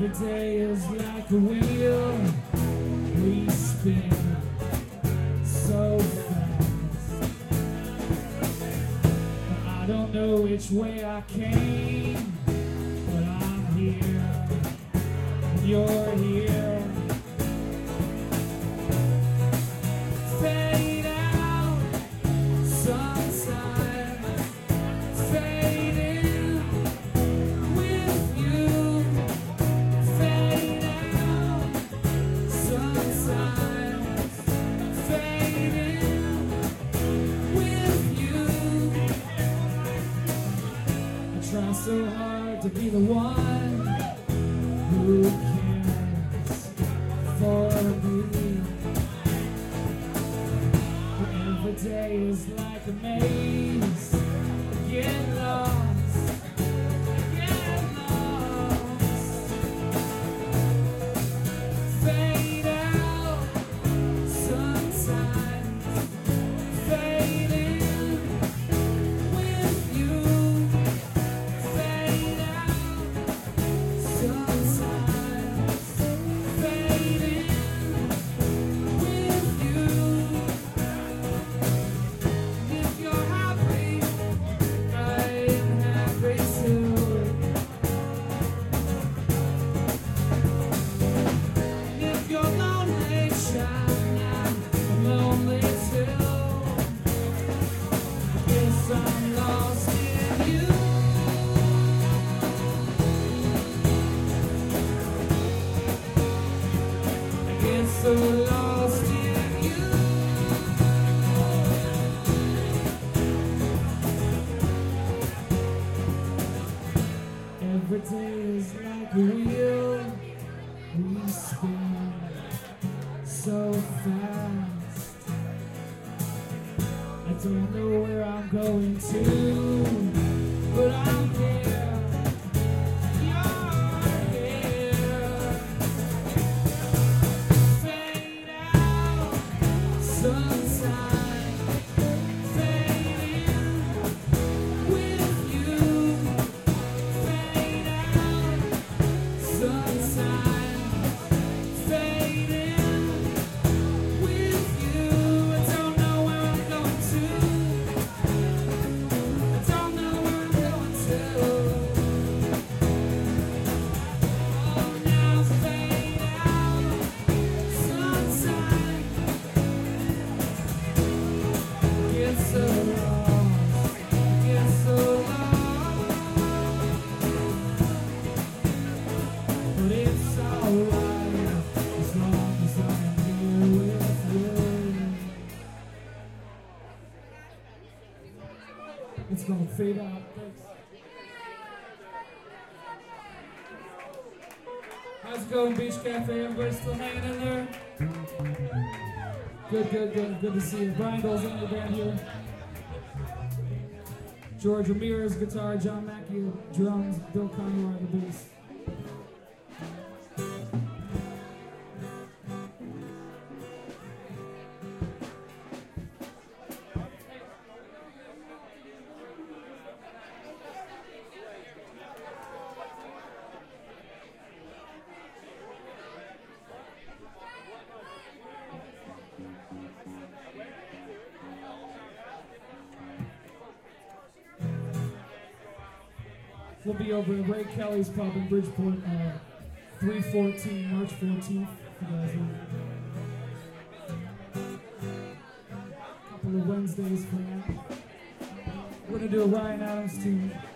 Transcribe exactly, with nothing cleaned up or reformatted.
Every day is like a wheel we spin so fast. I don't know which way I came, but I'm here, and you're here. Fade out sometimes, fade in with you. Fade out sometimes, fade in with you. I try so hard to be the one who cares for me. Every day is like a maze. Get lost, get lost. Fade out sometimes, fade in with you. Fade out sometimes, fade in with you. If you're happy, I'm happy too. If you're lonely, child, I'm lonely too. Guess I'm lost in you. I get so lost in you. Every day is like a wheel we spin so fast. I don't know where I'm going to, but I'm here. You're here. Fade out sometimes, fade in with you. Fade out sometimes, fade in with you. I don't know where I'm going to. I don't know where I'm going to. Oh, now fade out sometimes. Get so lost, get so lost. But it's alright as long as I'm here with you. It's gonna fade out. Thanks. How's it going, Beach Cafe? Everybody still hanging in there? Good, good, good. Good to see you. Brian Dole's in the band here. George Ramirez, guitar. John Mackey, drums. Bill Conroy, the bass. We'll be over at Ray Kelly's Pub in Bridgeport, uh, three fourteen, March fourteenth. If you guys are. A couple of Wednesdays for now. We're gonna do a Ryan Adams tune.